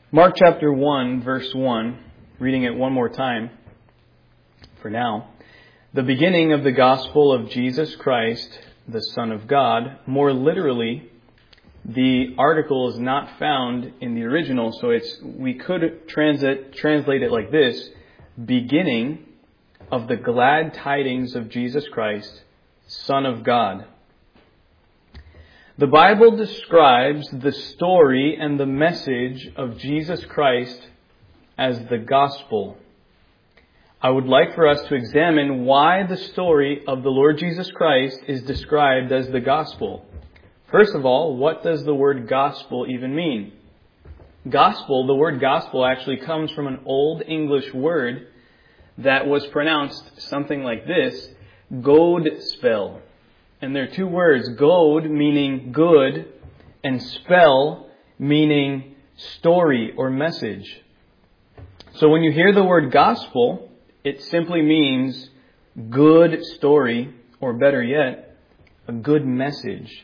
Mark chapter 1, verse 1, reading it one more time for now. The beginning of the gospel of Jesus Christ, the Son of God. More literally, the article is not found in the original, so we could translate it like this: beginning of the glad tidings of Jesus Christ, Son of God. The Bible describes the story and the message of Jesus Christ as the gospel. I would like for us to examine why the story of the Lord Jesus Christ is described as the gospel. First of all, what does the word gospel even mean? Gospel, the word gospel actually comes from an Old English word that was pronounced something like this: Godspell. And there are two words, God meaning good, and spell meaning story or message. So when you hear the word gospel, it simply means good story, or better yet, a good message.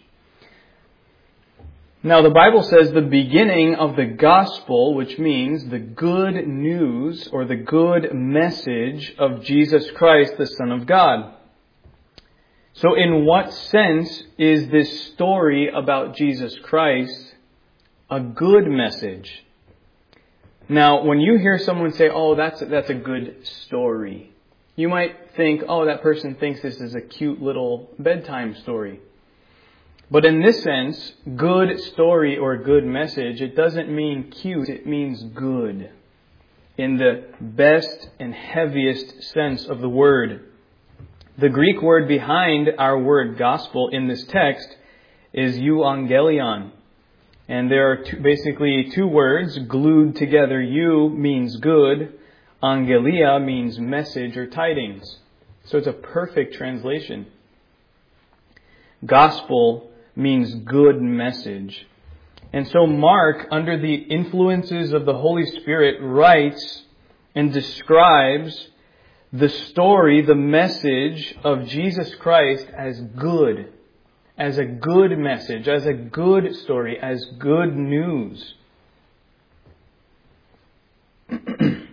Now the Bible says the beginning of the gospel, which means the good news or the good message of Jesus Christ, the Son of God. So in what sense is this story about Jesus Christ a good message? Now, when you hear someone say, oh, that's a good story, you might think, oh, that person thinks this is a cute little bedtime story. But in this sense, good story or good message, it doesn't mean cute, it means good. In the best and heaviest sense of the word. The Greek word behind our word gospel in this text is euangelion. And there are basically two words glued together. Eu means good. Angelia means message or tidings. So it's a perfect translation. Gospel means good message. And so Mark, under the influences of the Holy Spirit, writes and describes the story, the message of Jesus Christ as good message, as a good story, as good news. The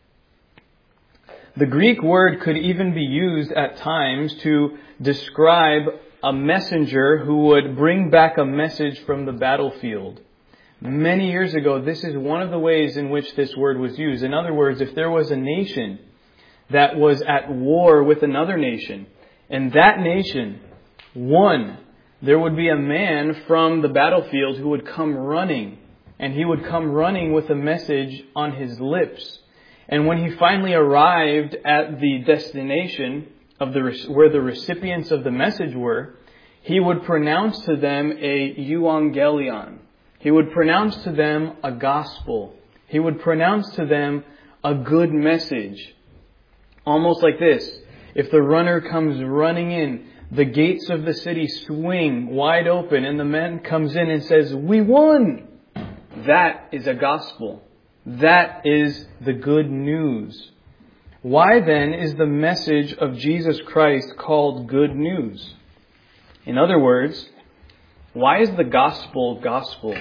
Greek word could even be used at times to describe a messenger who would bring back a message from the battlefield. Many years ago, this is one of the ways in which this word was used. In other words, if there was a nation that was at war with another nation, and that nation won, there would be a man from the battlefield who would come running, and he would come running with a message on his lips. And when he finally arrived at the destination of where the recipients of the message were, he would pronounce to them a euangelion. He would pronounce to them a gospel. He would pronounce to them a good message. Almost like this: if the runner comes running in, the gates of the city swing wide open, and the man comes in and says, "We won!" That is a gospel. That is the good news. Why then is the message of Jesus Christ called good news? In other words, why is the gospel gospel?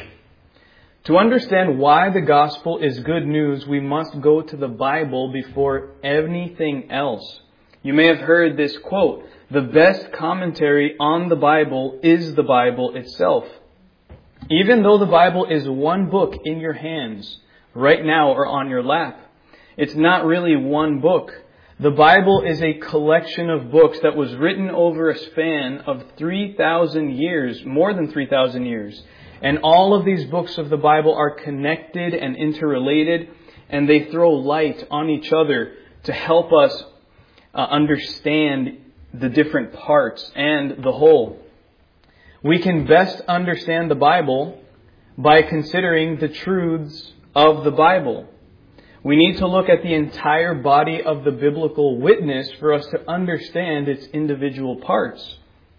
To understand why the gospel is good news, we must go to the Bible before anything else. You may have heard this quote: the best commentary on the Bible is the Bible itself. Even though the Bible is one book in your hands right now or on your lap, it's not really one book. The Bible is a collection of books that was written over a span of 3,000 years, more than 3,000 years. And all of these books of the Bible are connected and interrelated, and they throw light on each other to help us understand the different parts and the whole. We can best understand the Bible by considering the truths of the Bible. We need to look at the entire body of the biblical witness for us to understand its individual parts.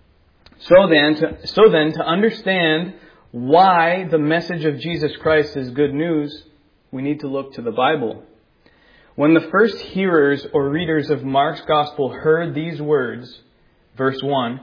So then, to understand why the message of Jesus Christ is good news, we need to look to the Bible. When the first hearers or readers of Mark's Gospel heard these words, verse 1,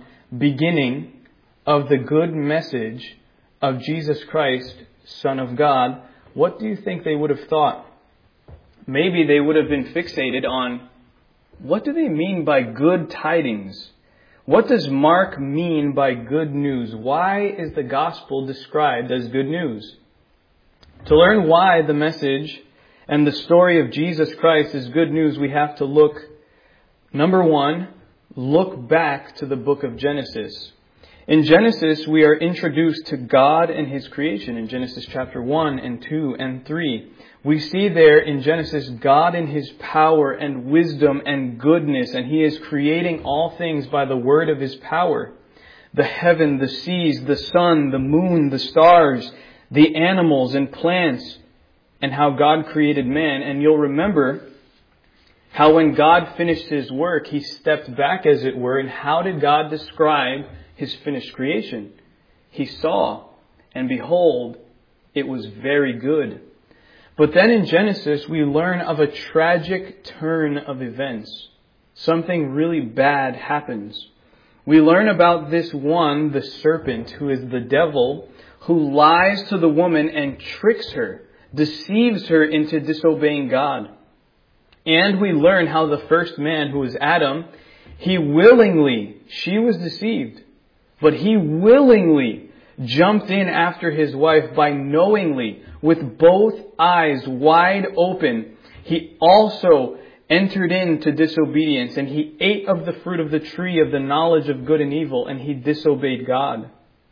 beginning of the good message of Jesus Christ, Son of God, what do you think they would have thought? Maybe they would have been fixated on, what do they mean by good tidings? What does Mark mean by good news? Why is the gospel described as good news? To learn why the message and the story of Jesus Christ is good news, we have to look, number one, look back to the book of Genesis. In Genesis, we are introduced to God and His creation in Genesis chapter 1 and 2 and 3. We see there in Genesis God in His power and wisdom and goodness, and He is creating all things by the word of His power. The heaven, the seas, the sun, the moon, the stars, the animals and plants, and how God created man. And you'll remember how when God finished His work, He stepped back, as it were. And how did God describe His finished creation? He saw, and behold, it was very good. But then in Genesis, we learn of a tragic turn of events. Something really bad happens. We learn about this one, the serpent, who is the devil, who lies to the woman and tricks her, deceives her into disobeying God. And we learn how the first man, who was Adam, she was deceived, but he willingly jumped in after his wife by knowingly, with both eyes wide open. He also entered into disobedience, and he ate of the fruit of the tree of the knowledge of good and evil, and he disobeyed God.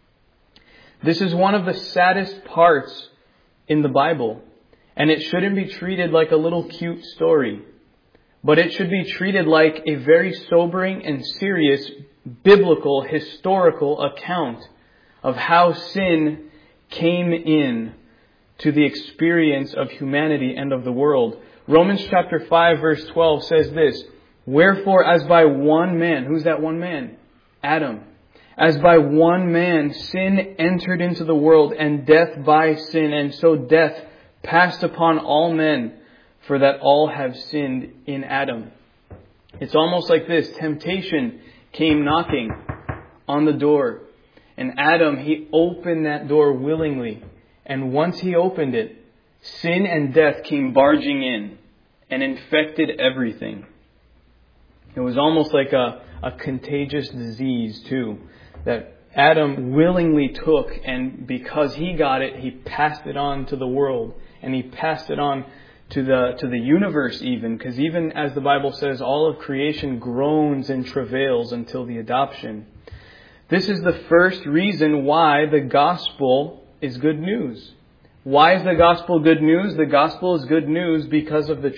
This is one of the saddest parts in the Bible, and it shouldn't be treated like a little cute story, but it should be treated like a very sobering and serious biblical, historical account of how sin came in to the experience of humanity and of the world. Romans chapter 5 verse 12 says this, "Wherefore as by one man," who's that one man? Adam. "As by one man sin entered into the world, and death by sin, and so death passed upon all men, for that all have sinned in Adam." It's almost like this. Temptation came knocking on the door. And Adam, he opened that door willingly. And once he opened it, sin and death came barging in and infected everything. It was almost like a contagious disease too, that Adam willingly took, and because he got it, he passed it on to the world, and he passed it on to the universe even, because even as the Bible says, all of creation groans and travails until the adoption. This is the first reason why the gospel is good news. Why is the gospel good news? The gospel is good news because of the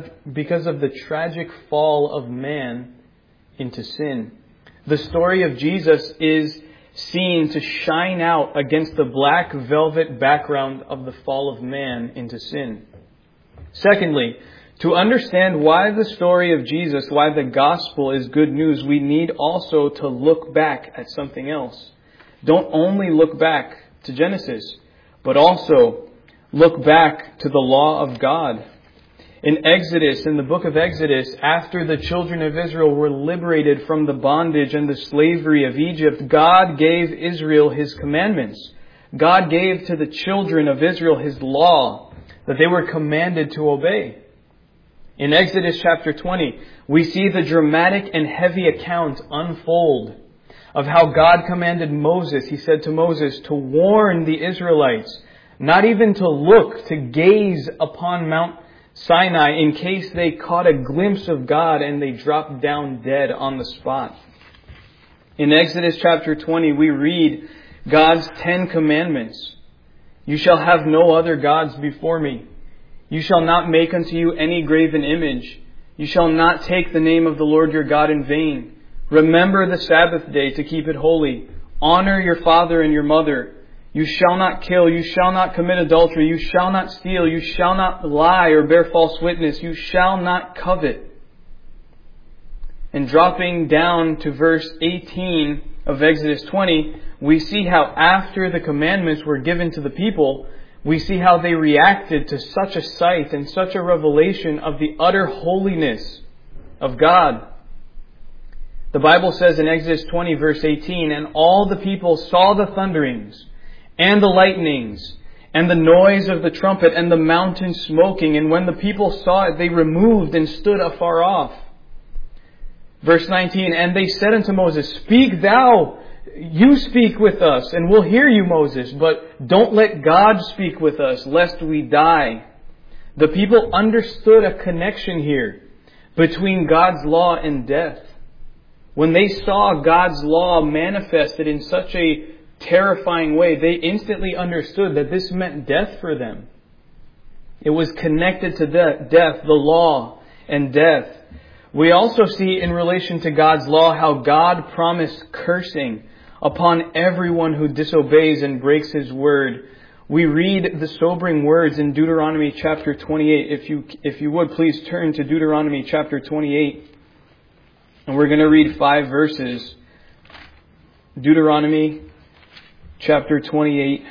tragic fall of man into sin. The story of Jesus is seen to shine out against the black velvet background of the fall of man into sin. Secondly, to understand why the story of Jesus, why the gospel is good news, we need also to look back at something else. Don't only look back to Genesis, but also look back to the law of God. In Exodus, in the book of Exodus, after the children of Israel were liberated from the bondage and the slavery of Egypt, God gave Israel His commandments. God gave to the children of Israel His law that they were commanded to obey. In Exodus chapter 20, we see the dramatic and heavy account unfold of how God commanded Moses. He said to Moses to warn the Israelites not even to look, to gaze upon Mount Sinai in case they caught a glimpse of God and they dropped down dead on the spot. In Exodus chapter 20, we read God's 10 commandments. "You shall have no other gods before me. You shall not make unto you any graven image. You shall not take the name of the Lord your God in vain. Remember the Sabbath day to keep it holy. Honor your father and your mother. You shall not kill. You shall not commit adultery. You shall not steal. You shall not lie or bear false witness. You shall not covet." And dropping down to verse 18 of Exodus 20, we see how after the commandments were given to the people, we see how they reacted to such a sight and such a revelation of the utter holiness of God. The Bible says in Exodus 20 verse 18, "And all the people saw the thunderings and the lightnings and the noise of the trumpet, and the mountain smoking. And when the people saw it, they removed and stood afar off. Verse 19, and they said unto Moses, Speak thou, you speak with us, and we'll hear you, Moses, but don't let God speak with us, lest we die. The people understood a connection here between God's law and death. When they saw God's law manifested in such a terrifying way, they instantly understood that this meant death for them. It was connected to death, the law and death. We also see in relation to God's law how God promised cursing upon everyone who disobeys and breaks His word. We read the sobering words in Deuteronomy chapter 28. If you would, please turn to Deuteronomy chapter 28. And we're going to read 5 verses. Deuteronomy chapter 28.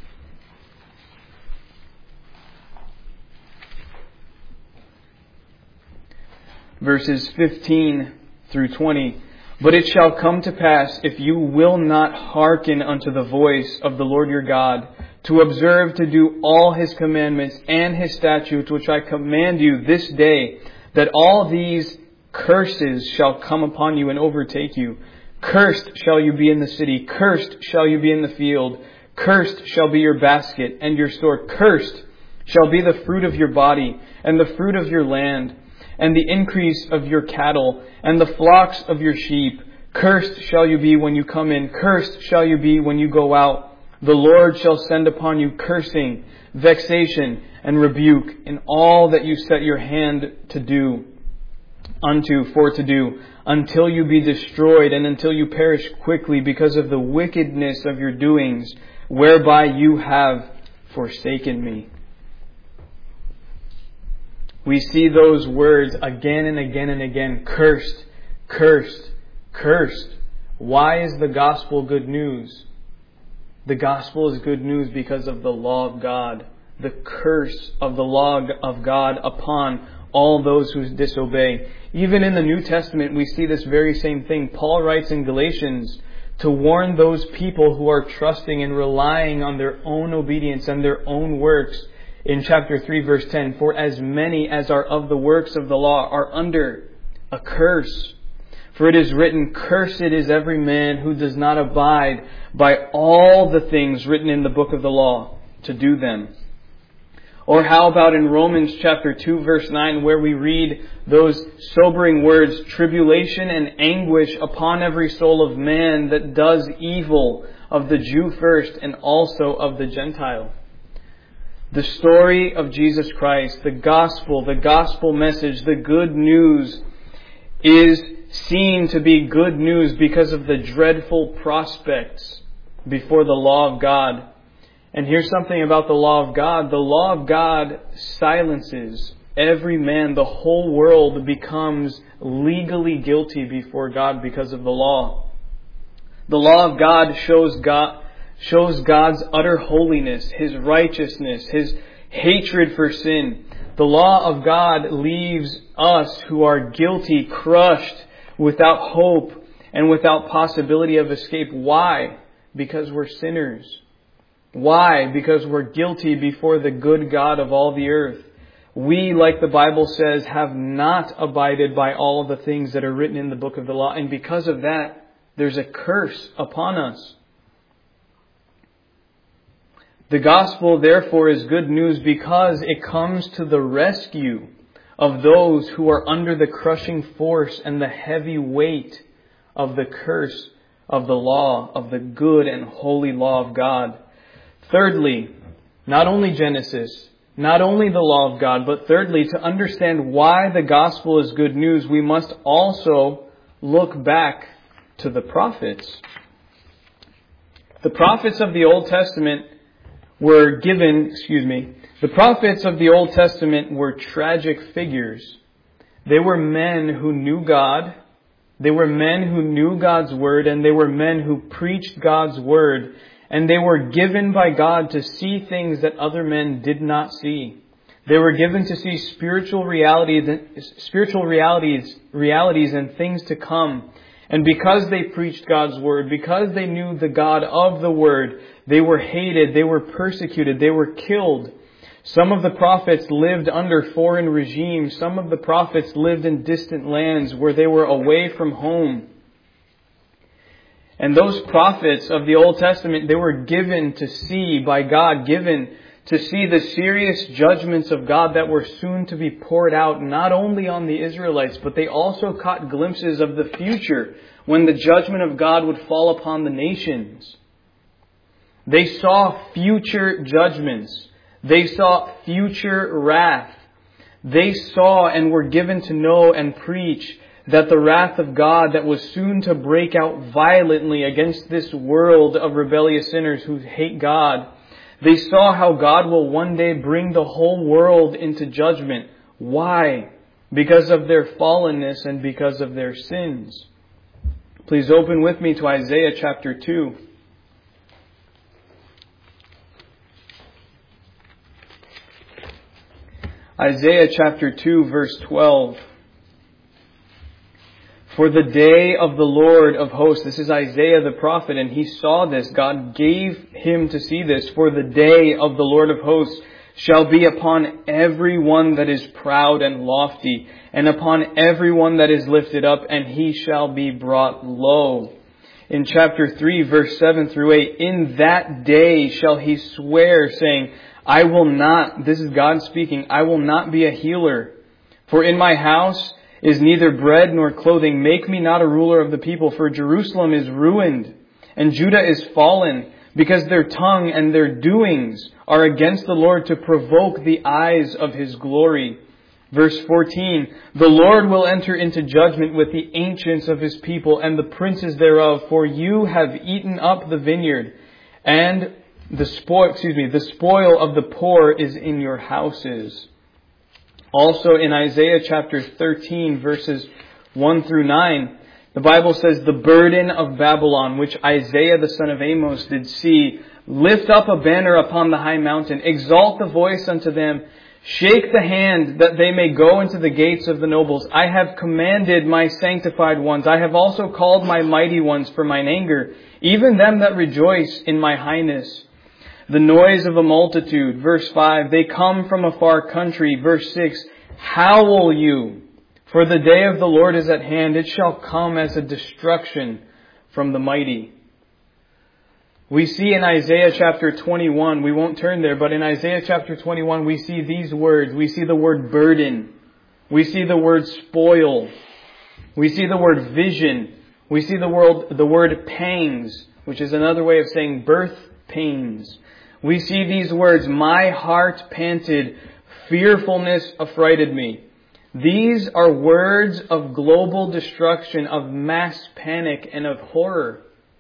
Verses 15 through 20. But it shall come to pass, if you will not hearken unto the voice of the Lord your God, to observe to do all His commandments and His statutes, which I command you this day, that all these curses shall come upon you and overtake you. Cursed shall you be in the city, cursed shall you be in the field, cursed shall be your basket and your store, cursed shall be the fruit of your body and the fruit of your land, and the increase of your cattle, and the flocks of your sheep. Cursed shall you be when you come in, cursed shall you be when you go out. The Lord shall send upon you cursing, vexation, and rebuke in all that you set your hand to do, for to do, until you be destroyed, and until you perish quickly because of the wickedness of your doings, whereby you have forsaken me. We see those words again and again and again. Cursed, cursed, cursed. Why is the gospel good news? The gospel is good news because of the law of God. The curse of the law of God upon all those who disobey. Even in the New Testament, we see this very same thing. Paul writes in Galatians to warn those people who are trusting and relying on their own obedience and their own works. In chapter 3, verse 10, for as many as are of the works of the law are under a curse. For it is written, Cursed is every man who does not abide by all the things written in the book of the law to do them. Or how about in Romans chapter 2, verse 9, where we read those sobering words, Tribulation and anguish upon every soul of man that does evil, of the Jew first and also of the Gentile. The story of Jesus Christ, the gospel message, the good news is seen to be good news because of the dreadful prospects before the law of God. And here's something about the law of God. The law of God silences every man. The whole world becomes legally guilty before God because of the law. The law of God shows God's utter holiness, His righteousness, His hatred for sin. The law of God leaves us who are guilty, crushed, without hope, and without possibility of escape. Why? Because we're sinners. Why? Because we're guilty before the good God of all the earth. We, like the Bible says, have not abided by all the things that are written in the book of the law. And because of that, there's a curse upon us. The gospel, therefore, is good news because it comes to the rescue of those who are under the crushing force and the heavy weight of the curse of the law, of the good and holy law of God. Thirdly, not only Genesis, not only the law of God, but thirdly, to understand why the gospel is good news, we must also look back to the prophets. The prophets of the Old Testament the prophets of the Old Testament were tragic figures. They were men who knew God. They were men who knew God's word, and they were men who preached God's word. And they were given by God to see things that other men did not see. They were given to see spiritual realities and things to come. And because they preached God's Word, because they knew the God of the Word, they were hated, they were persecuted, they were killed. Some of the prophets lived under foreign regimes. Some of the prophets lived in distant lands where they were away from home. And those prophets of the Old Testament, they were given to see by God, given to see the serious judgments of God that were soon to be poured out, not only on the Israelites, but they also caught glimpses of the future when the judgment of God would fall upon the nations. They saw future judgments. They saw future wrath. They saw and were given to know and preach that the wrath of God that was soon to break out violently against this world of rebellious sinners who hate God. They saw how God will one day bring the whole world into judgment. Why? Because of their fallenness and because of their sins. Please open with me to Isaiah chapter 2. Isaiah chapter 2 verse 12. For the day of the Lord of hosts, this is Isaiah the prophet, and he saw this. God gave him to see this. For the day of the Lord of hosts shall be upon every one that is proud and lofty, and upon every one that is lifted up, and he shall be brought low. In chapter 3, verse 7 through 8, in that day shall he swear, saying, I will not, this is God speaking, I will not be a healer. For in my house is neither bread nor clothing. Make me not a ruler of the people, for Jerusalem is ruined, and Judah is fallen, because their tongue and their doings are against the Lord to provoke the eyes of His glory. Verse 14, the Lord will enter into judgment with the ancients of His people and the princes thereof, for you have eaten up the vineyard, and the spoil of the poor is in your houses. Also in Isaiah chapter 13 verses 1 through 9, the Bible says, the burden of Babylon, which Isaiah the son of Amos did see, lift up a banner upon the high mountain, exalt the voice unto them, shake the hand that they may go into the gates of the nobles. I have commanded my sanctified ones. I have also called my mighty ones for mine anger, even them that rejoice in my highness. The noise of a multitude. Verse 5, they come from a far country. Verse 6, howl you, for the day of the Lord is at hand. It shall come as a destruction from the mighty. We see in Isaiah chapter 21, we won't turn there, but in Isaiah chapter 21 we see these words. We see the word burden. We see the word spoil. We see the word vision. We see the word pangs, which is another way of saying birth pains. We see these words, my heart panted, fearfulness affrighted me. These are words of global destruction, of mass panic, and of horror.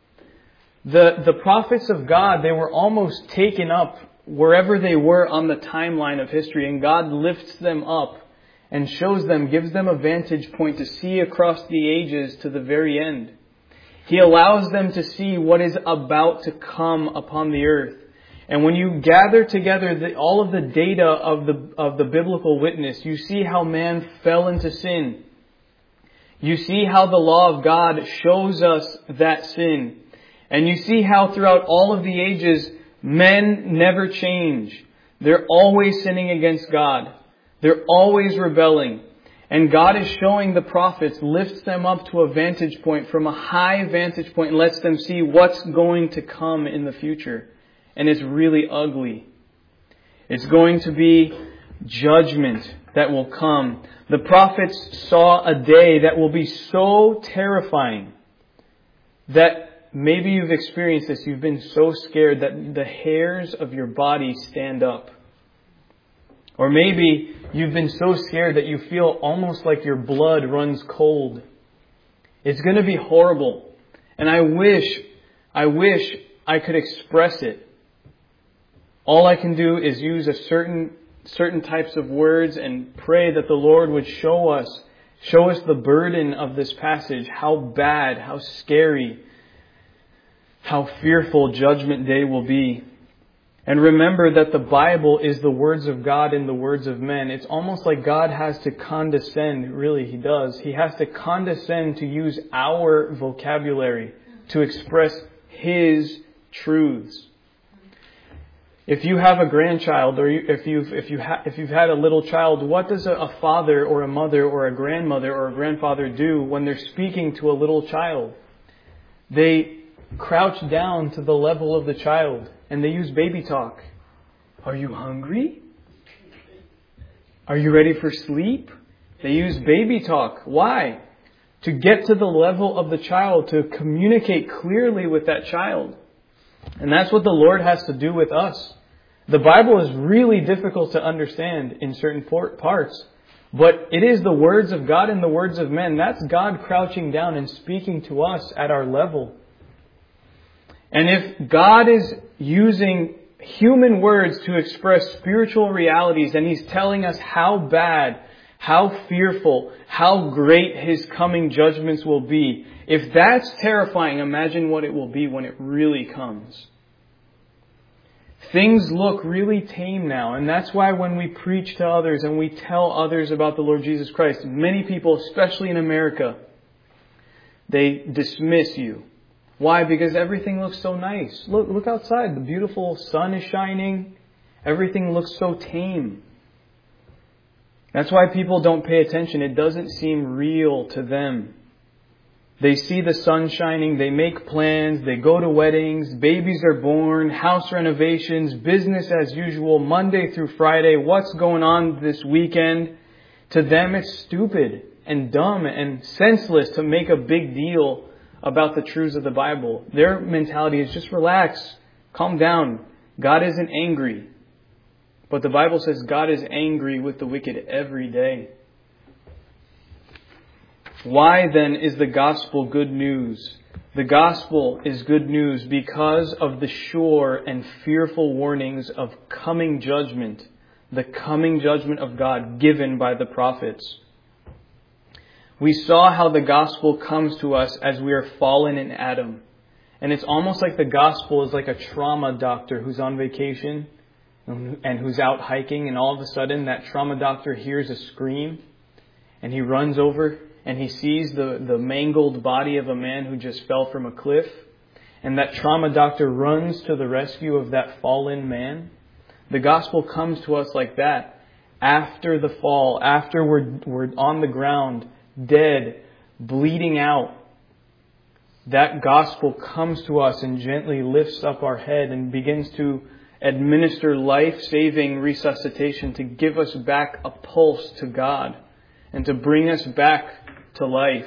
The prophets of God, they were almost taken up wherever they were on the timeline of history, and God lifts them up and shows them, gives them a vantage point to see across the ages to the very end. He allows them to see what is about to come upon the earth. And when you gather together all of the data of the biblical witness, you see how man fell into sin. You see how the law of God shows us that sin. And you see how throughout all of the ages, men never change. They're always sinning against God. They're always rebelling. And God is showing the prophets, lifts them up to a vantage point, from a high vantage point, and lets them see what's going to come in the future. And it's really ugly. It's going to be judgment that will come. The prophets saw a day that will be so terrifying that maybe you've experienced this. You've been so scared that the hairs of your body stand up. Or maybe you've been so scared that you feel almost like your blood runs cold. It's going to be horrible. And I wish I could express it. All I can do is use a certain types of words and pray that the Lord would show us the burden of this passage, how bad, how scary, how fearful Judgment Day will be. And remember that the Bible is the words of God and the words of men. It's almost like God has to condescend. Really, He does. He has to condescend to use our vocabulary to express His truths. If you have a grandchild, or if you've had a little child, what does a father or a mother or a grandmother or a grandfather do when they're speaking to a little child? They crouch down to the level of the child and they use baby talk. Are you hungry? Are you ready for sleep? They use baby talk. Why? To get to the level of the child, to communicate clearly with that child. And that's what the Lord has to do with us. The Bible is really difficult to understand in certain parts, but it is the words of God and the words of men. That's God crouching down and speaking to us at our level. And if God is using human words to express spiritual realities, and He's telling us how bad, how fearful, how great His coming judgments will be, if that's terrifying, imagine what it will be when it really comes. Things look really tame now, and that's why when we preach to others and we tell others about the Lord Jesus Christ, many people, especially in America, they dismiss you. Why? Because everything looks so nice. Look outside. The beautiful sun is shining. Everything looks so tame. That's why people don't pay attention. It doesn't seem real to them. They see the sun shining, they make plans, they go to weddings, babies are born, house renovations, business as usual, Monday through Friday, what's going on this weekend? To them it's stupid and dumb and senseless to make a big deal about the truths of the Bible. Their mentality is just relax, calm down. God isn't angry. But the Bible says God is angry with the wicked every day. Why then is the gospel good news? The gospel is good news because of the sure and fearful warnings of coming judgment, the coming judgment of God given by the prophets. We saw how the gospel comes to us as we are fallen in Adam. And it's almost like the gospel is like a trauma doctor who's on vacation and who's out hiking, and all of a sudden that trauma doctor hears a scream and he runs over and he sees the mangled body of a man who just fell from a cliff. And that trauma doctor runs to the rescue of that fallen man. The gospel comes to us like that. After the fall, after we're on the ground, dead, bleeding out, that gospel comes to us and gently lifts up our head and begins to administer life-saving resuscitation to give us back a pulse to God and to bring us back to life.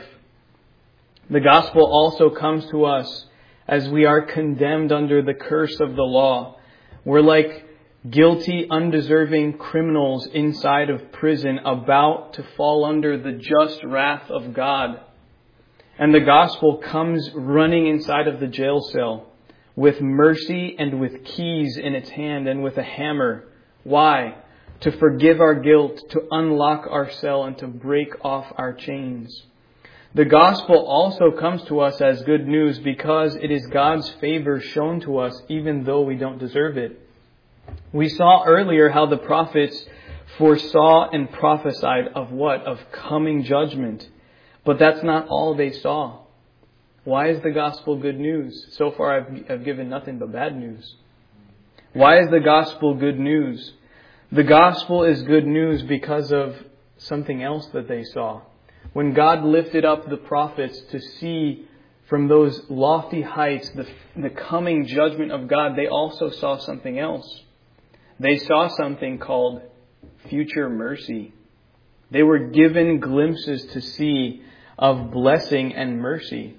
The gospel also comes to us as we are condemned under the curse of the law. We're like guilty, undeserving criminals inside of prison about to fall under the just wrath of God. And the gospel comes running inside of the jail cell with mercy and with keys in its hand and with a hammer. Why? To forgive our guilt, to unlock our cell, and to break off our chains. The gospel also comes to us as good news because it is God's favor shown to us even though we don't deserve it. We saw earlier how the prophets foresaw and prophesied of what? Of coming judgment. But that's not all they saw. Why is the gospel good news? So far I've given nothing but bad news. Why is the gospel good news? The gospel is good news because of something else that they saw. When God lifted up the prophets to see from those lofty heights the coming judgment of God, they also saw something else. They saw something called future mercy. They were given glimpses to see of blessing and mercy.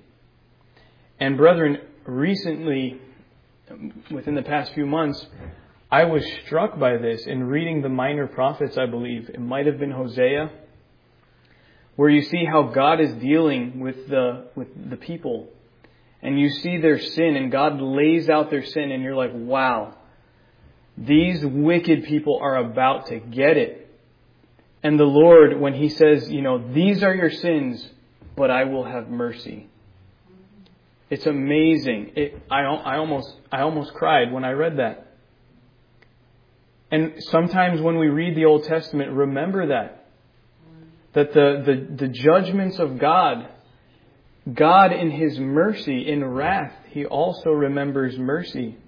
And brethren, recently, within the past few months, I was struck by this in reading the minor prophets, I believe. It might have been Hosea, where you see how God is dealing with the people. And you see their sin, and God lays out their sin, and you're like, wow, these wicked people are about to get it. And the Lord, when He says, these are your sins, but I will have mercy. It's amazing. I almost cried when I read that. And sometimes when we read the Old Testament, remember that the judgments of God in His mercy, in wrath, He also remembers mercy.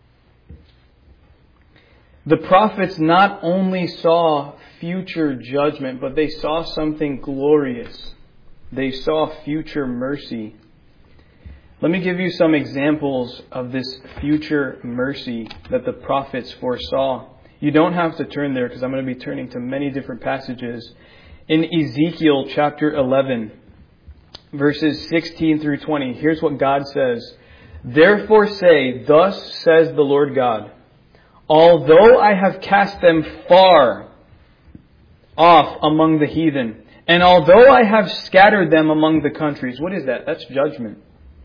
The prophets not only saw future judgment, but they saw something glorious. They saw future mercy. Let me give you some examples of this future mercy that the prophets foresaw. You don't have to turn there because I'm going to be turning to many different passages. In Ezekiel chapter 11, verses 16 through 20, here's what God says. Therefore say, thus says the Lord God, although I have cast them far off among the heathen, and although I have scattered them among the countries. What is that? That's judgment.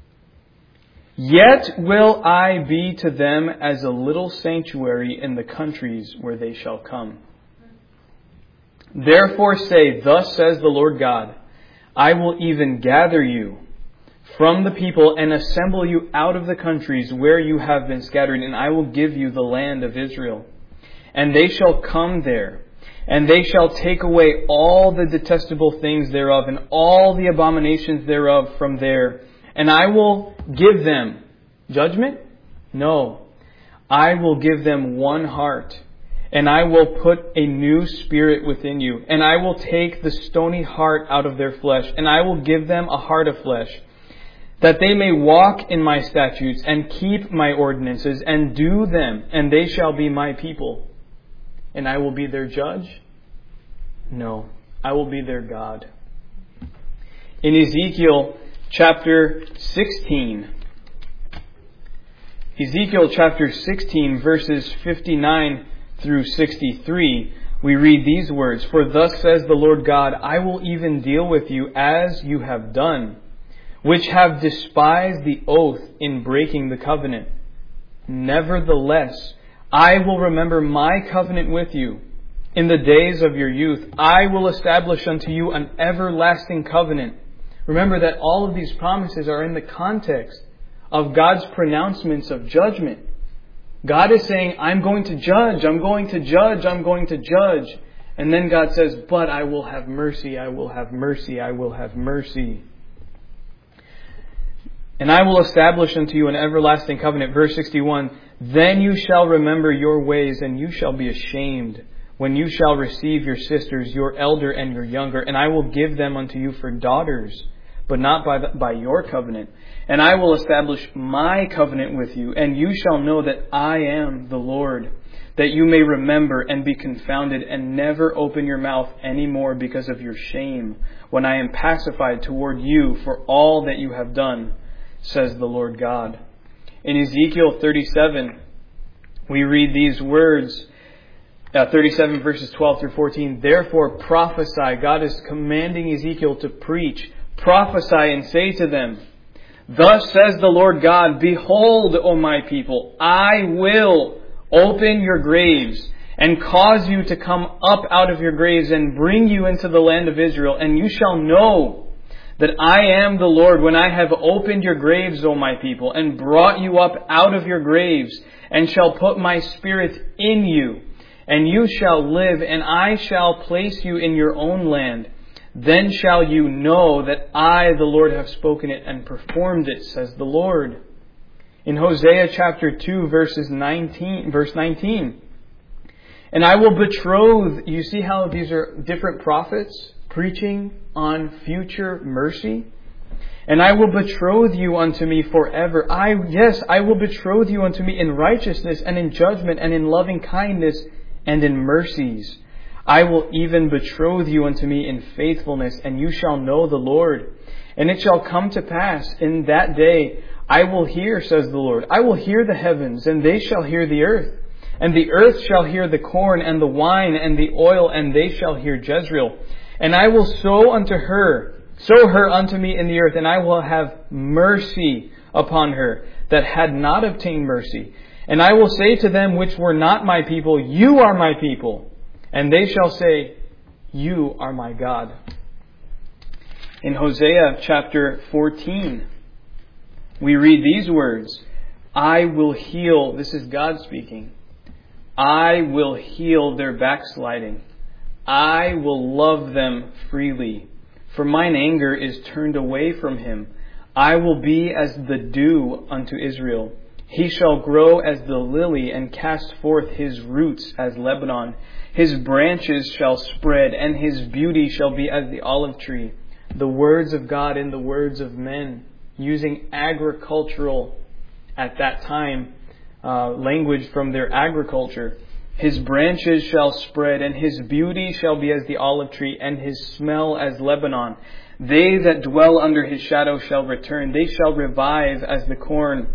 Yet will I be to them as a little sanctuary in the countries where they shall come. Therefore say, thus says the Lord God, I will even gather you from the people and assemble you out of the countries where you have been scattered, and I will give you the land of Israel. And they shall come there, and they shall take away all the detestable things thereof, and all the abominations thereof from there. And I will give them judgment? No. I will give them one heart, and I will put a new spirit within you. And I will take the stony heart out of their flesh, and I will give them a heart of flesh, that they may walk in my statutes and keep my ordinances and do them, and they shall be my people. And I will be their judge? No, I will be their God. In Ezekiel chapter 16, verses 59 through 63, we read these words, For thus says the Lord God, I will even deal with you as you have done, which have despised the oath in breaking the covenant. Nevertheless, I will remember my covenant with you. In the days of your youth, I will establish unto you an everlasting covenant. Remember that all of these promises are in the context of God's pronouncements of judgment. God is saying, I'm going to judge, I'm going to judge, I'm going to judge. And then God says, but I will have mercy, I will have mercy, I will have mercy. And I will establish unto you an everlasting covenant. Verse 61, Then you shall remember your ways, and you shall be ashamed, when you shall receive your sisters, your elder and your younger, and I will give them unto you for daughters, but not by your covenant. And I will establish my covenant with you, and you shall know that I am the Lord, that you may remember and be confounded, and never open your mouth any more because of your shame, when I am pacified toward you for all that you have done, says the Lord God. In Ezekiel 37, we read these words, 37 verses 12 through 14. Therefore prophesy. God is commanding Ezekiel to preach. Prophesy and say to them, Thus says the Lord God, Behold, O my people, I will open your graves and cause you to come up out of your graves and bring you into the land of Israel. And you shall know that I am the Lord when I have opened your graves, O my people, and brought you up out of your graves, and shall put my spirit in you. And you shall live, and I shall place you in your own land. Then shall you know that I, the Lord, have spoken it and performed it, says the Lord. In Hosea chapter 2, verse 19, And I will betroth, you see how these are different prophets preaching on future mercy? And I will betroth you unto me forever. I will betroth you unto me in righteousness and in judgment and in loving kindness and in mercies. I will even betroth you unto me in faithfulness, and you shall know the Lord. And it shall come to pass in that day, I will hear, says the Lord, I will hear the heavens, and they shall hear the earth. And the earth shall hear the corn and the wine and the oil, and they shall hear Jezreel. And I will sow her unto me in the earth, and I will have mercy upon her that had not obtained mercy. And I will say to them which were not my people, You are my people. And they shall say, You are my God. In Hosea chapter 14, we read these words, I will heal, this is God speaking, I will heal their backsliding. I will love them freely. For mine anger is turned away from him. I will be as the dew unto Israel. He shall grow as the lily and cast forth his roots as Lebanon. His branches shall spread and his beauty shall be as the olive tree. The words of God and the words of men, using agricultural, at that time, language from their agriculture. His branches shall spread, and his beauty shall be as the olive tree, and his smell as Lebanon. They that dwell under his shadow shall return. They shall revive as the corn.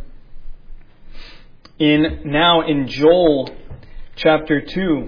In Joel chapter 2,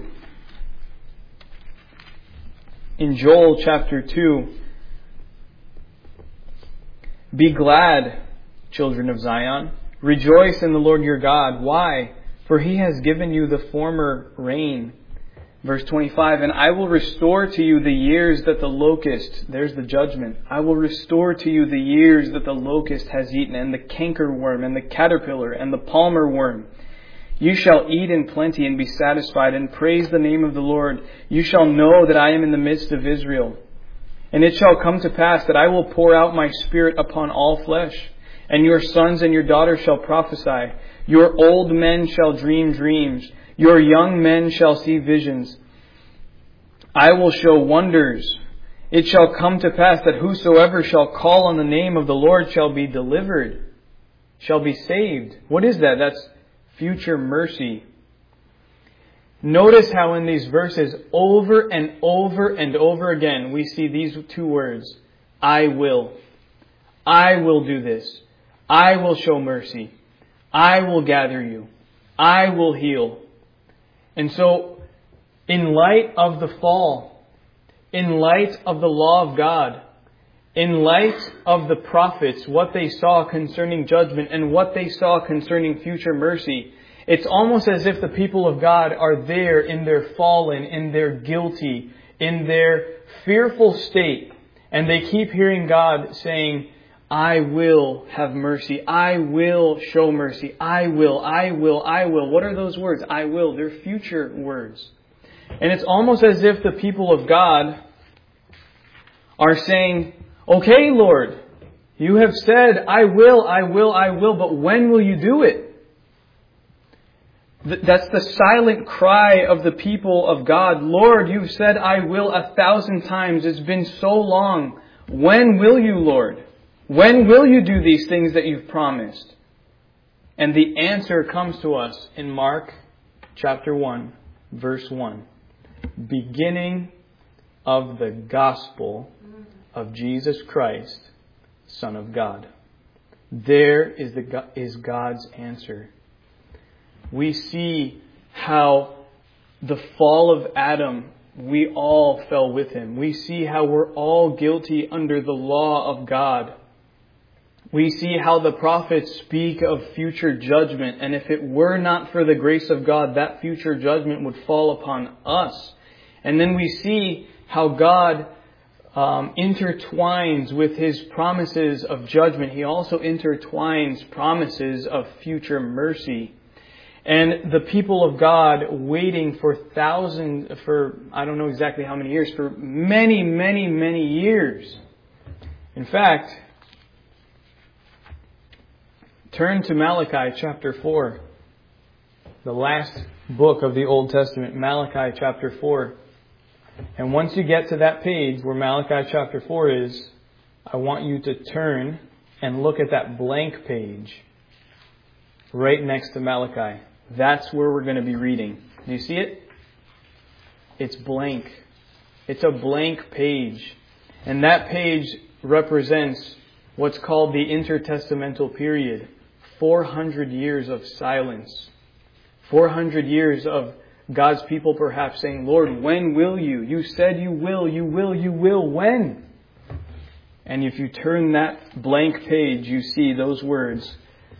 be glad, children of Zion. Rejoice in the Lord your God. Why? For he has given you the former rain. Verse 25, and I will restore to you the years that the locust, there's the judgment. I will restore to you the years that the locust has eaten, and the cankerworm, and the caterpillar, and the palmer worm. You shall eat in plenty and be satisfied, and praise the name of the Lord. You shall know that I am in the midst of Israel. And it shall come to pass that I will pour out my spirit upon all flesh, and your sons and your daughters shall prophesy. Your old men shall dream dreams. Your young men shall see visions. I will show wonders. It shall come to pass that whosoever shall call on the name of the Lord shall be delivered, shall be saved. What is that? That's future mercy. Notice how in these verses, over and over and over again, we see these two words. I will. I will do this. I will show mercy. I will gather you. I will heal. And so, in light of the fall, in light of the law of God, in light of the prophets, what they saw concerning judgment and what they saw concerning future mercy, it's almost as if the people of God are there in their fallen, in their guilty, in their fearful state. And they keep hearing God saying, I will have mercy. I will show mercy. I will, I will, I will. What are those words? I will. They're future words. And it's almost as if the people of God are saying, okay, Lord, you have said, I will, I will, I will, but when will you do it? That's the silent cry of the people of God. Lord, you've said, I will 1,000 times. It's been so long. When will you, Lord? When will you do these things that you've promised? And the answer comes to us in Mark chapter 1, verse 1. Beginning of the gospel of Jesus Christ, Son of God. There is God's answer. We see how the fall of Adam, we all fell with him. We see how we're all guilty under the law of God. We see how the prophets speak of future judgment, and if it were not for the grace of God, that future judgment would fall upon us. And then we see how God intertwines with His promises of judgment. He also intertwines promises of future mercy. And the people of God waiting for I don't know exactly how many years, for many, many, many years. In fact, turn to Malachi chapter 4, the last book of the Old Testament, Malachi chapter 4. And once you get to that page where Malachi chapter 4 is, I want you to turn and look at that blank page right next to Malachi. That's where we're going to be reading. Do you see it? It's blank. It's a blank page. And that page represents what's called the intertestamental period. 400 years of silence. 400 years of God's people perhaps saying, Lord, when will you? You said you will, you will, you will. When? And if you turn that blank page, you see those words.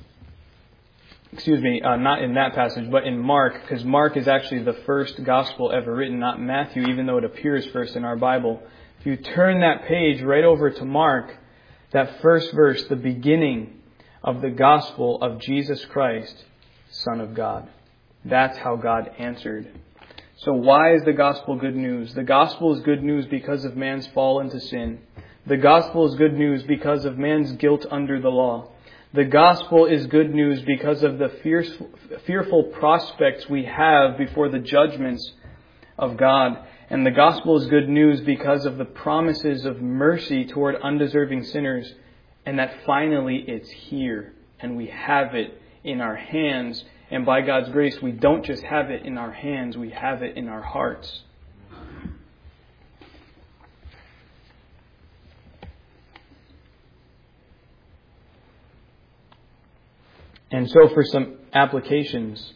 Not in that passage, but in Mark, because Mark is actually the first gospel ever written, not Matthew, even though it appears first in our Bible. If you turn that page right over to Mark, that first verse, the beginning of the gospel of Jesus Christ, Son of God. That's how God answered. So why is the gospel good news? The gospel is good news because of man's fall into sin. The gospel is good news because of man's guilt under the law. The gospel is good news because of the fearful prospects we have before the judgments of God. And the gospel is good news because of the promises of mercy toward undeserving sinners, and that finally it's here and we have it in our hands. And by God's grace, we don't just have it in our hands, we have it in our hearts. And so for some applications,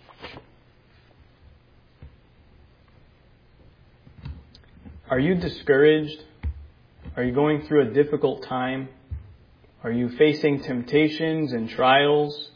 are you discouraged? Are you going through a difficult time? Are you facing temptations and trials?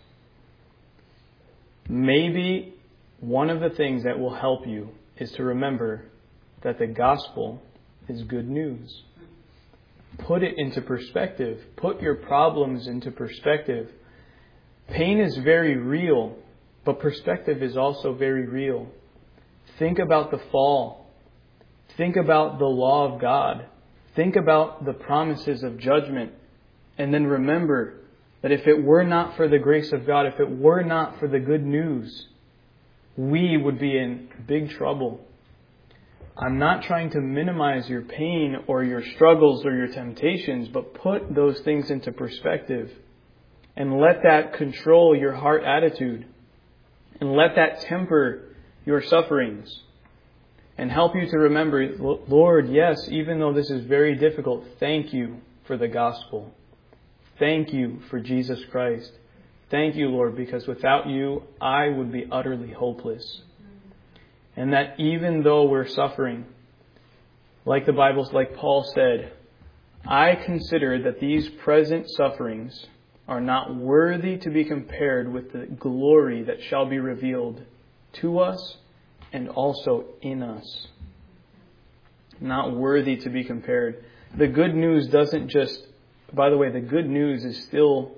Maybe one of the things that will help you is to remember that the gospel is good news. Put it into perspective. Put your problems into perspective. Pain is very real, but perspective is also very real. Think about the fall. Think about the law of God. Think about the promises of judgment. And then remember that if it were not for the grace of God, if it were not for the good news, we would be in big trouble. I'm not trying to minimize your pain or your struggles or your temptations, but put those things into perspective. And let that control your heart attitude. And let that temper your sufferings. And help you to remember, Lord, yes, even though this is very difficult, thank you for the gospel. Thank you for Jesus Christ. Thank you, Lord, because without you, I would be utterly hopeless. And that even though we're suffering, like Paul said, I consider that these present sufferings are not worthy to be compared with the glory that shall be revealed to us and also in us. Not worthy to be compared. The good news doesn't just, by the way, the good news is still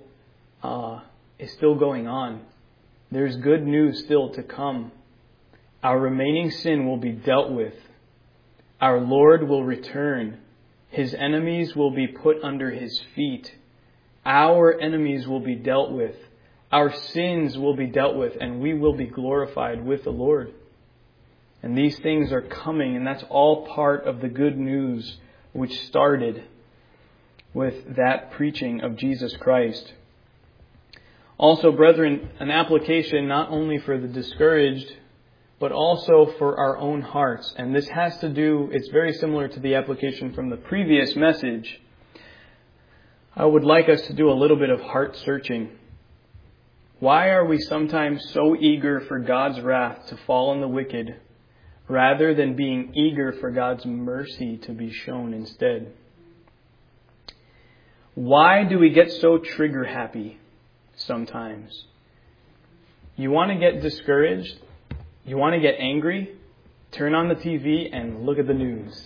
going on. There's good news still to come. Our remaining sin will be dealt with. Our Lord will return. His enemies will be put under His feet. Our enemies will be dealt with. Our sins will be dealt with, and we will be glorified with the Lord. And these things are coming, and that's all part of the good news which started with that preaching of Jesus Christ. Also, brethren, an application not only for the discouraged, but also for our own hearts. And this has to do, it's very similar to the application from the previous message. I would like us to do a little bit of heart searching. Why are we sometimes so eager for God's wrath to fall on the wicked, rather than being eager for God's mercy to be shown instead? Why do we get so trigger happy sometimes? You want to get discouraged? You want to get angry? Turn on the TV and look at the news.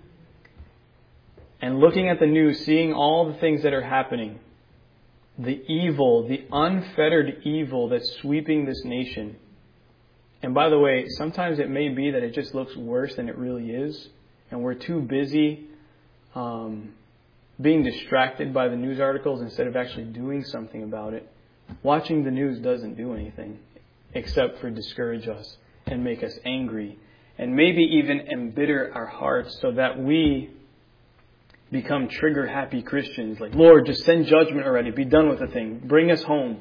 And looking at the news, seeing all the things that are happening, the evil, the unfettered evil that's sweeping this nation. And by the way, sometimes it may be that it just looks worse than it really is. And we're too busy being distracted by the news articles instead of actually doing something about it. Watching the news doesn't do anything except for discourage us and make us angry. And maybe even embitter our hearts so that we become trigger-happy Christians. Like, Lord, just send judgment already. Be done with the thing. Bring us home.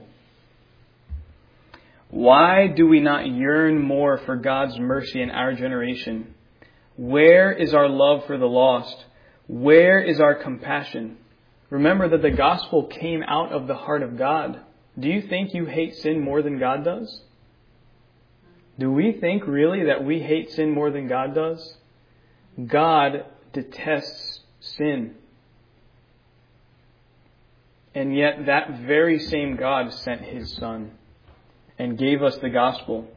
Why do we not yearn more for God's mercy in our generation? Where is our love for the lost? Where is our compassion? Remember that the gospel came out of the heart of God. Do you think you hate sin more than God does? Do we think really that we hate sin more than God does? God detests sin. And yet that very same God sent His Son and gave us the gospel.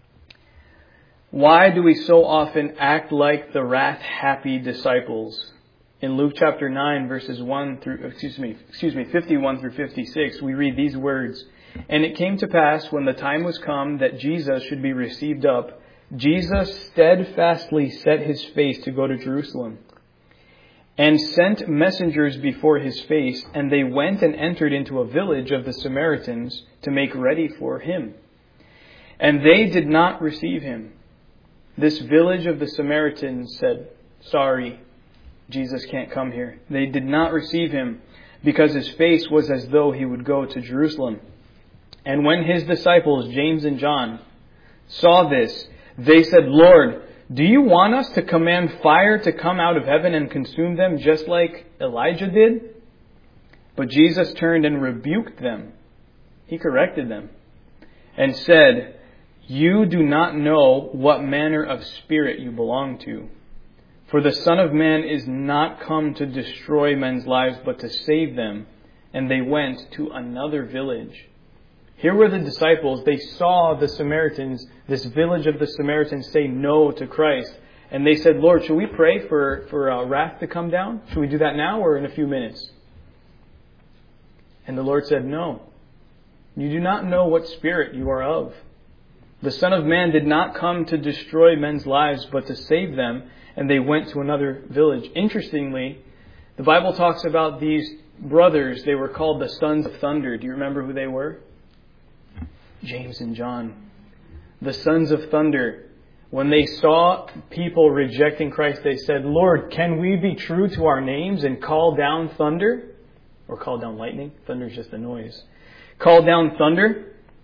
Why do we so often act like the wrath-happy disciples? In Luke chapter 9, verses 51 through 56, we read these words. And it came to pass, when the time was come that Jesus should be received up, Jesus steadfastly set his face to go to Jerusalem, and sent messengers before his face, and they went and entered into a village of the Samaritans to make ready for him. And they did not receive him. This village of the Samaritans said, "Sorry, Jesus can't come here." They did not receive him, because his face was as though he would go to Jerusalem. And when his disciples, James and John, saw this, they said, "Lord, do you want us to command fire to come out of heaven and consume them just like Elijah did?" But Jesus turned and rebuked them. He corrected them and said, "You do not know what manner of spirit you belong to. For the Son of Man is not come to destroy men's lives, but to save them." And they went to another village. Here were the disciples. They saw the Samaritans, this village of the Samaritans, say no to Christ. And they said, "Lord, should we pray for wrath to come down? Should we do that now or in a few minutes?" And the Lord said, "No. You do not know what spirit you are of. The Son of Man did not come to destroy men's lives, but to save them." And they went to another village. Interestingly, the Bible talks about these brothers. They were called the sons of thunder. Do you remember who they were? James and John. The sons of thunder. When they saw people rejecting Christ, they said, "Lord, can we be true to our names and call down thunder?" Or call down lightning. Thunder is just a noise. Call down thunder.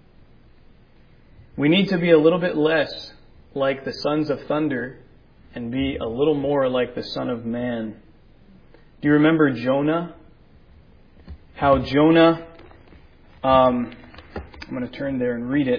We need to be a little bit less like the sons of thunder and be a little more like the Son of Man. Do you remember Jonah? How Jonah, I'm going to turn there and read it.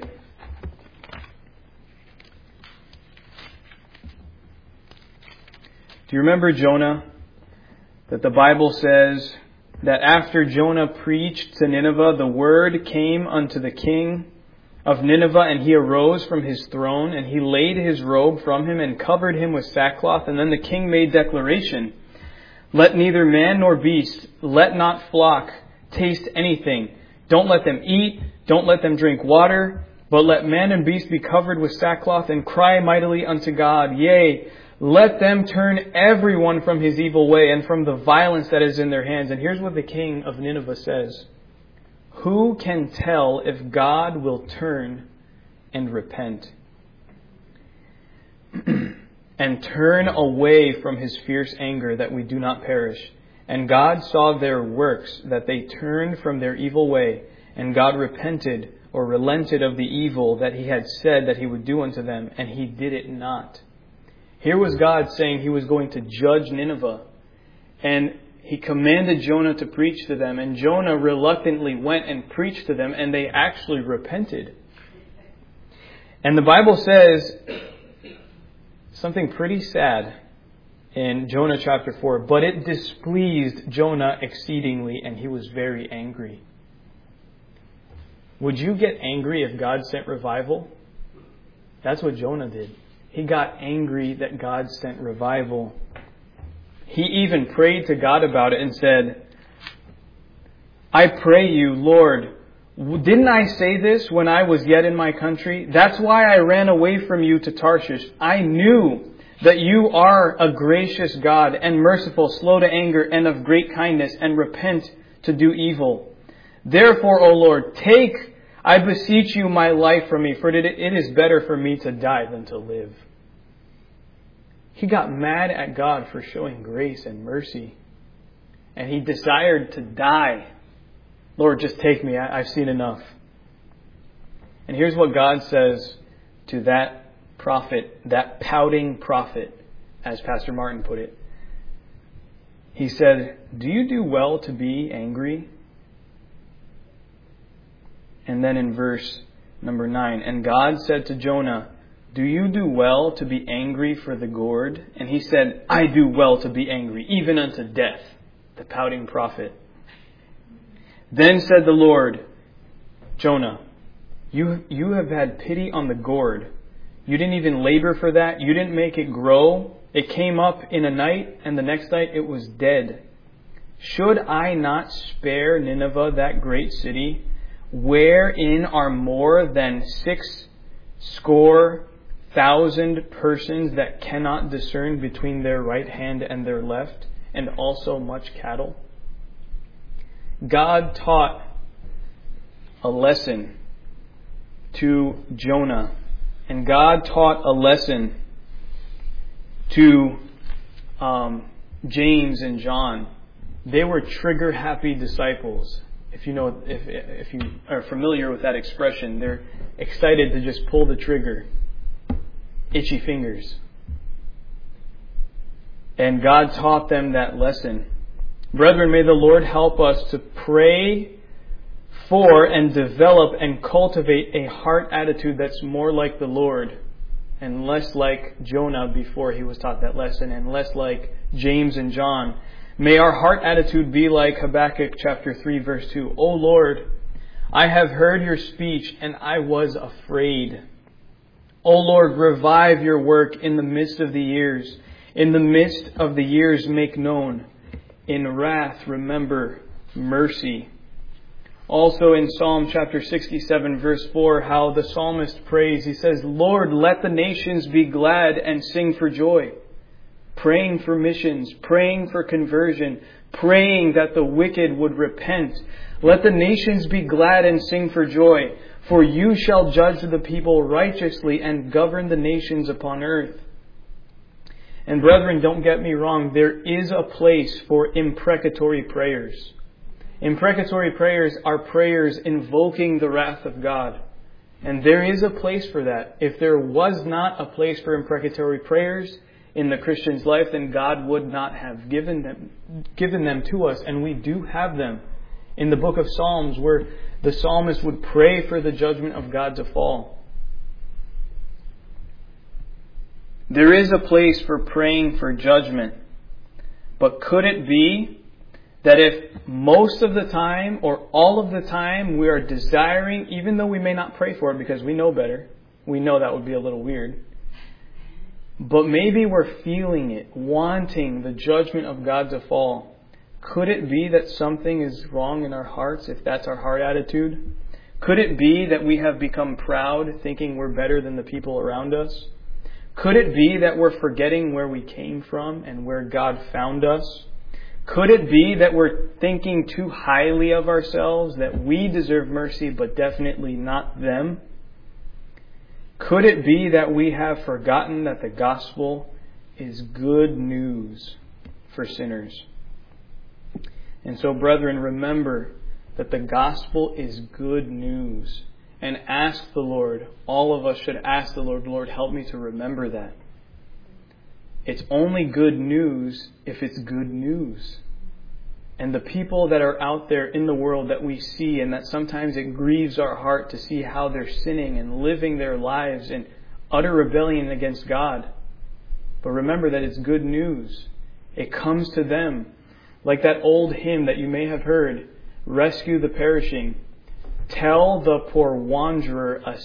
Do you remember Jonah? That the Bible says that after Jonah preached to Nineveh, the word came unto the king of Nineveh, and he arose from his throne, and he laid his robe from him and covered him with sackcloth. And then the king made declaration, "Let neither man nor beast, let not flock taste anything. Don't let them eat, don't let them drink water, but let man and beast be covered with sackcloth and cry mightily unto God. Yea, let them turn everyone from his evil way and from the violence that is in their hands." And here's what the king of Nineveh says. "Who can tell if God will turn and repent and turn away from his fierce anger, that we do not perish? And God saw their works, that they turned from their evil way, and God repented or relented of the evil that he had said that he would do unto them, and he did it not." Here was God saying he was going to judge Nineveh, and he commanded Jonah to preach to them, and Jonah reluctantly went and preached to them, and they actually repented. And the Bible says something pretty sad in Jonah chapter 4. "But it displeased Jonah exceedingly, and he was very angry." Would you get angry if God sent revival? That's what Jonah did. He got angry that God sent revival. He even prayed to God about it and said, "I pray you, Lord, didn't I say this when I was yet in my country? That's why I ran away from you to Tarshish. I knew that you are a gracious God and merciful, slow to anger, and of great kindness, and repent to do evil. Therefore, O Lord, take, I beseech you, my life from me, for it is better for me to die than to live." He got mad at God for showing grace and mercy. And he desired to die. "Lord, just take me. I've seen enough." And here's what God says to that prophet, that pouting prophet, as Pastor Martin put it. He said, "Do you do well to be angry?" And then in verse number 9, "And God said to Jonah, Do you do well to be angry for the gourd?" And he said, "I do well to be angry, even unto death." The pouting prophet. Then said the Lord, "Jonah, you have had pity on the gourd. You didn't even labor for that. You didn't make it grow. It came up in a night, and the next night it was dead. Should I not spare Nineveh, that great city, wherein are more than 6,000 persons that cannot discern between their right hand and their left, and also much cattle? God taught a lesson to Jonah, and God taught a lesson to James and John. They were trigger-happy disciples. If you are familiar with that expression, they're excited to just pull the trigger. Itchy fingers. And God taught them that lesson. Brethren, may the Lord help us to pray for and develop and cultivate a heart attitude that's more like the Lord and less like Jonah before he was taught that lesson, and less like James and John. May our heart attitude be like Habakkuk chapter 3 verse 2. O Lord, I have heard your speech and I was afraid. O Lord, revive your work in the midst of the years. In the midst of the years make known. In wrath remember mercy. Also in Psalm chapter 67 verse 4, how the psalmist prays. He says, Lord, let the nations be glad and sing for joy. Praying for missions, praying for conversion, praying that the wicked would repent. Let the nations be glad and sing for joy, for you shall judge the people righteously and govern the nations upon earth. And brethren, don't get me wrong, there is a place for imprecatory prayers. Imprecatory prayers are prayers invoking the wrath of God. And there is a place for that. If there was not a place for imprecatory prayers in the Christian's life, then God would not have given them to us. And we do have them in the book of Psalms, where the psalmist would pray for the judgment of God to fall. There is a place for praying for judgment. But could it be that if most of the time or all of the time we are desiring, even though we may not pray for it because we know better, we know that would be a little weird, but maybe we're feeling it, wanting the judgment of God to fall. Could it be that something is wrong in our hearts if that's our heart attitude? Could it be that we have become proud, thinking we're better than the people around us? Could it be that we're forgetting where we came from and where God found us? Could it be that we're thinking too highly of ourselves, that we deserve mercy but definitely not them? Could it be that we have forgotten that the gospel is good news for sinners? And so, brethren, remember that the gospel is good news. And ask the Lord, all of us should ask the Lord, Lord, help me to remember that. It's only good news if it's good news. And the people that are out there in the world that we see, and that sometimes it grieves our heart to see how they're sinning and living their lives in utter rebellion against God. But remember that it's good news. It comes to them. Like that old hymn that you may have heard, Rescue the Perishing. Tell the poor wanderer a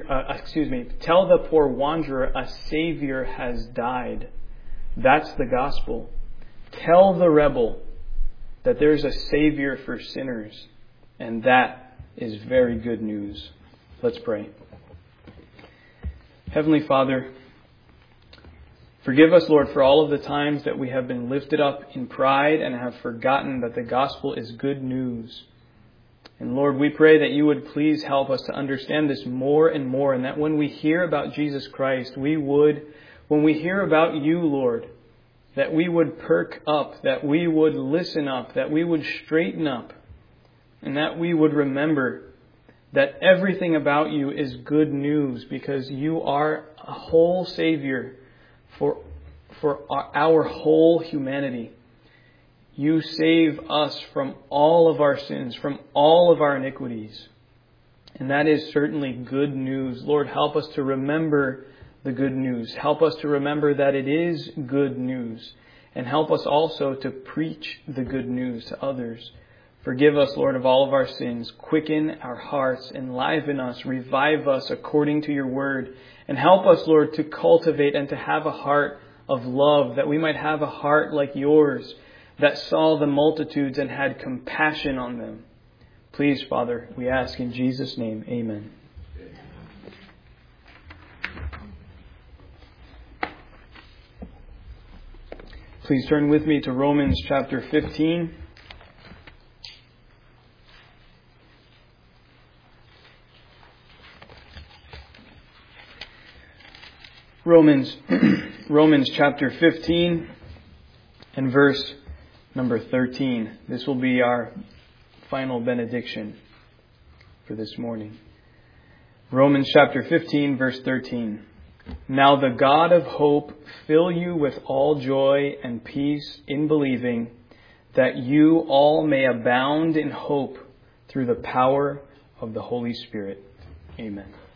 Savior has died. That's the gospel. Tell the rebel that there's a Savior for sinners. And that is very good news. Let's pray. Heavenly Father, forgive us, Lord, for all of the times that we have been lifted up in pride and have forgotten that the gospel is good news. And Lord, we pray that you would please help us to understand this more and more, and that when we hear about Jesus Christ, when we hear about you, Lord, that we would perk up, that we would listen up, that we would straighten up, and that we would remember that everything about you is good news, because you are a whole Savior for our whole humanity. You save us from all of our sins, from all of our iniquities. And that is certainly good news. Lord, help us to remember the good news. Help us to remember that it is good news. And help us also to preach the good news to others. Forgive us, Lord, of all of our sins. Quicken our hearts, enliven us, revive us according to your word. And help us, Lord, to cultivate and to have a heart of love, that we might have a heart like yours, that saw the multitudes and had compassion on them. Please, Father, we ask in Jesus' name, amen. Please turn with me to Romans chapter 15. Romans chapter 15 and verse number 13. This will be our final benediction for this morning. Romans chapter 15 verse 13. Now the God of hope fill you with all joy and peace in believing, that you all may abound in hope through the power of the Holy Spirit. Amen.